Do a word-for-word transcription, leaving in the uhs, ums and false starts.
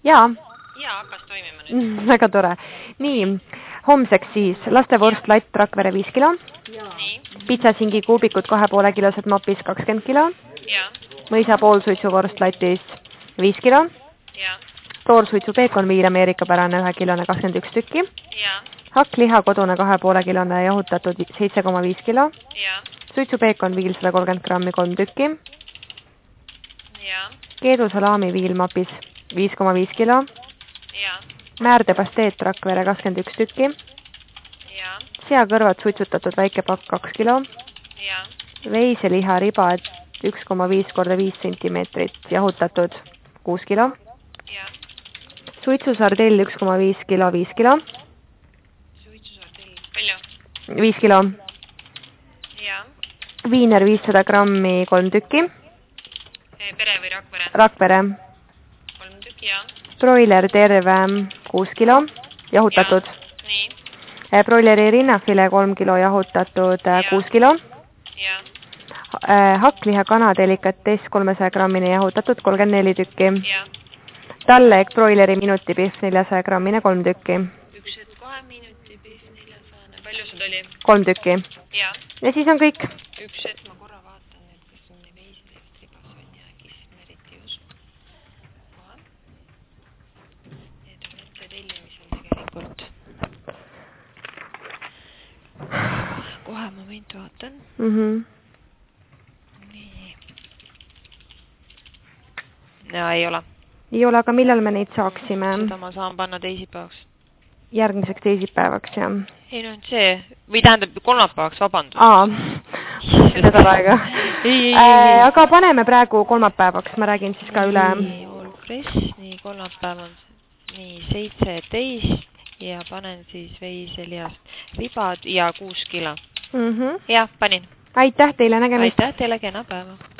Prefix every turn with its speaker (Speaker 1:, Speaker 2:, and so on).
Speaker 1: Jaa.
Speaker 2: Jaa, hakkas toimima nüüd.
Speaker 1: Väga tore. Nii, homseks siis lastevorst latt Rakvere viis kilo.
Speaker 2: Nii.
Speaker 1: Pitsasingi kuubikud kahe poole kilosed mapis kakskümmend kilo.
Speaker 2: Jaa.
Speaker 1: Mõisa poolsuitsuvorst latis viis kilo.
Speaker 2: Jaa.
Speaker 1: Toorsuitsu peekon viil Ameerika pärane ühe kilone kakskümmend üks tükki.
Speaker 2: Jaa.
Speaker 1: Hakkliha kodune kahe poole kilone jahutatud seitse koma viis kilo.
Speaker 2: Jaa.
Speaker 1: Suitsu peekon viil sada kolmkümmend grammi kolm tükki.
Speaker 2: Jaa.
Speaker 1: Keedu salami viil mapis viis koma viis kilo.
Speaker 2: Jaa.
Speaker 1: Määrde pasteet Rakvere kakskümmend üks tükki.
Speaker 2: Jaa.
Speaker 1: Seakõrvad suitsutatud väike pakk kaks kilo.
Speaker 2: Jaa.
Speaker 1: Veiseliha ribad üks koma viis korda viis sentimeetrit jahutatud kuus kilo.
Speaker 2: Jaa.
Speaker 1: Suitsusardell üks koma viis kilo viis kilo.
Speaker 2: Suitsusardell. Palju?
Speaker 1: viis kilo.
Speaker 2: Jaa.
Speaker 1: Viiner viissada grammi kolm tükki.
Speaker 2: Pere või Rakvere?
Speaker 1: Rakvere.
Speaker 2: kolm tükki, jaa.
Speaker 1: Broiler terve kuus kilo jahutatud.
Speaker 2: Ja. Nii.
Speaker 1: Broileri rinnafile kolm kilo jahutatud ja. kuus kilo.
Speaker 2: Jaa.
Speaker 1: Hakkliha kanadelikatess kolmesaja grammine jahutatud kolmkümmend neli tükki.
Speaker 2: Jaa.
Speaker 1: Talleg broileri minutipihv neljasaja grammine kolm tükki.
Speaker 2: Üks hetk kahe minuti pihv neljasajane. Palju sul oli?
Speaker 1: kolm tükki.
Speaker 2: Jaa.
Speaker 1: Ja siis on kõik.
Speaker 2: Üks hetk ma korra vaatan, et kas on veisidest ribasonja kism eriti usu. Kohe. Need on ette tellimisel tegelikult. Kohe moment vaatan.
Speaker 1: Mhm.
Speaker 2: Nii. Ja ei ole.
Speaker 1: Ei ole, aga millal me neid saaksime?
Speaker 2: Seda ma saan panna teisipäevaks.
Speaker 1: Järgmiseks teisipäevaks, jah.
Speaker 2: Ei no, see, või tähendab kolmapäevaks, vabandust.
Speaker 1: Aa, seda aega. Äh, aga paneme praegu kolmapäevaks, ma räägin siis ka üle.
Speaker 2: Nii, all fresh, nii kolmapäev on nii seitseteist ja panen siis veiselihast ribad ja kuus kilo.
Speaker 1: Mm -hmm.
Speaker 2: Jah, panin.
Speaker 1: Aitäh teile, nägemist.
Speaker 2: Aitäh teile, kena päeva.